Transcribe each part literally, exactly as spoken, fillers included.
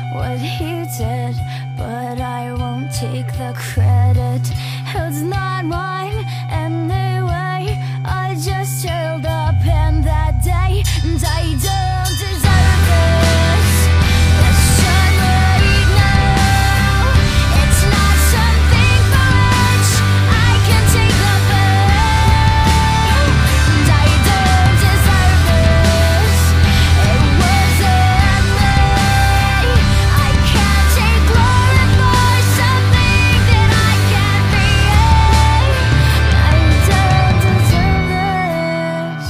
what he did, but I won't take the credit. It's not mine anyway. I just held a pen that day, and I don't deserve this. Let's shine right now. It's not something for which I can take the blame, and I don't deserve this. It wasn't me. I can't take glory for something that I can't create. I don't deserve this.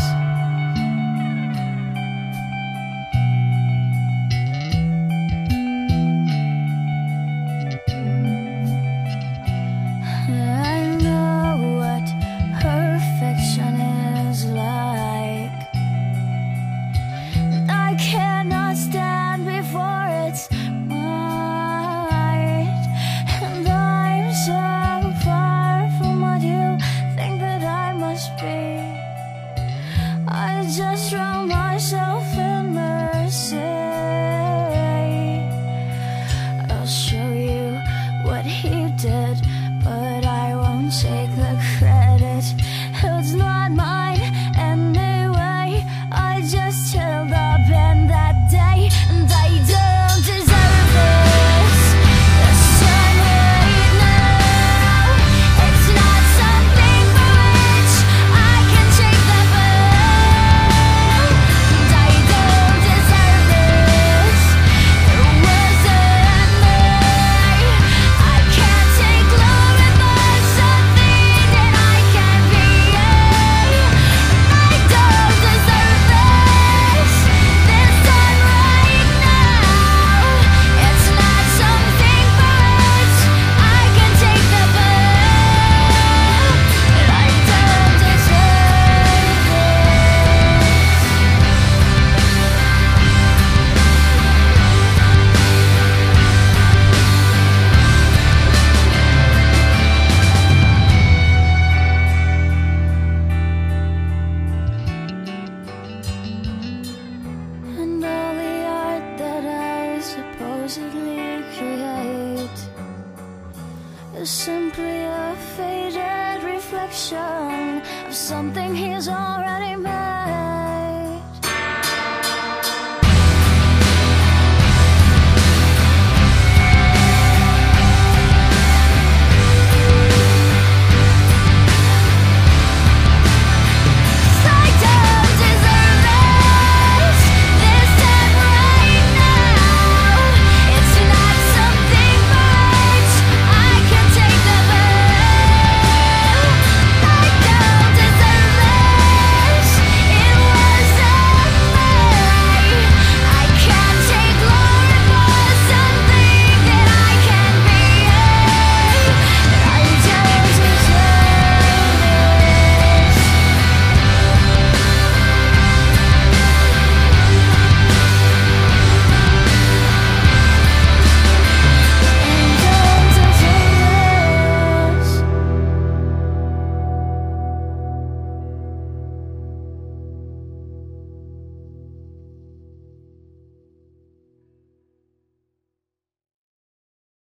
I know what perfection is like. I cannot stand before its might, and I'm so far from what you think that I must be. I just throw myself in mercy. I'll show you what he did, but I won't take the credit. It's not mine anyway. I just held a pen that day, and I don't deserve this. Let's turn right now. It's not something for which I can take the blame, and I don't deserve this. It wasn't me. I can't take glory for something that I can't create. I don't deserve this. This time right now. It's not something for which I can take the blame, and I don't deserve this. And all the art that I supposedly create is simply a faded reflection of something he's already made.